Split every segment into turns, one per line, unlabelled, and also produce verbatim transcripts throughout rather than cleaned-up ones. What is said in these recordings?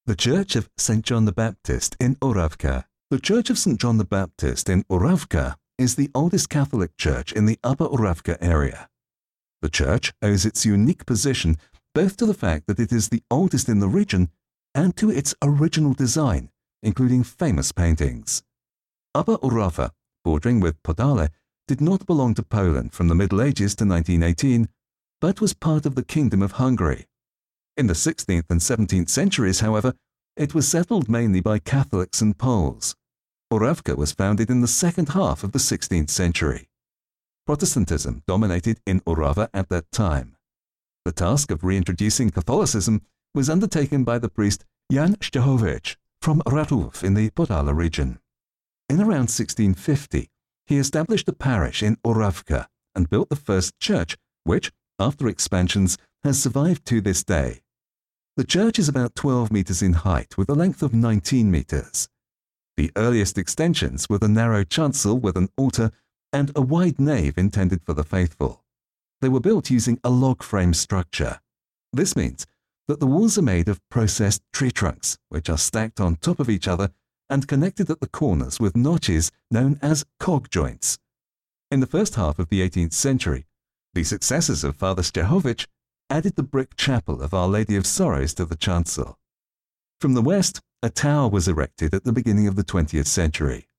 The Church of Saint John the Baptist in Oravka. The Church of Saint John the Baptist in Oravka is the oldest Catholic church in the Upper Oravka area. The church owes its unique position both to the fact that it is the oldest in the region and to its original design, including famous paintings. Upper Orava, bordering with Podhale, did not belong to Poland from the Middle Ages to nineteen eighteen, but was part of the Kingdom of Hungary. In the sixteenth and seventeenth centuries, however, it was settled mainly by Catholics and Poles. Oravka was founded in the second half of the sixteenth century. Protestantism dominated in Orava at that time. The task of reintroducing Catholicism was undertaken by the priest Jan Szczechowicz from Ratów in the Podhale region. In around sixteen fifty, he established a parish in Oravka and built the first church, which, after expansions, has survived to this day. The church is about twelve meters in height with a length of nineteen meters. The earliest extensions were the narrow chancel with an altar and a wide nave intended for the faithful. They were built using a log frame structure. This means that the walls are made of processed tree trunks, which are stacked on top of each other and connected at the corners with notches known as cog joints. In the first half of the eighteenth century, the successors of Father Szczechowicz added the brick chapel of Our Lady of Sorrows to the chancel. From the west, a tower was erected at the beginning of the twentieth century.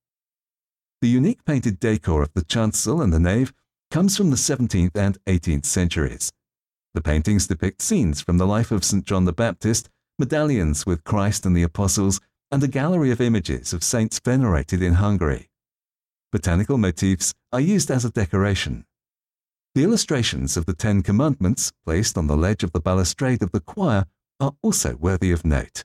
The unique painted decor of the chancel and the nave comes from the seventeenth and eighteenth centuries. The paintings depict scenes from the life of Saint John the Baptist, medallions with Christ and the Apostles, and a gallery of images of saints venerated in Hungary. Botanical motifs are used as a decoration. The illustrations of the Ten Commandments placed on the ledge of the balustrade of the choir are also worthy of note.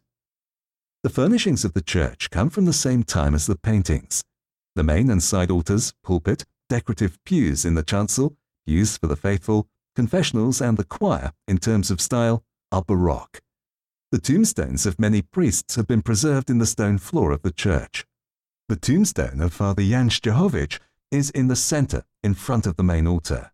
The furnishings of the church come from the same time as the paintings. The main and side altars, pulpit, decorative pews in the chancel, pews for the faithful, confessionals and the choir, in terms of style, are Baroque. The tombstones of many priests have been preserved in the stone floor of the church. The tombstone of Father Jan Szczechowicz is in the center, in front of the main altar.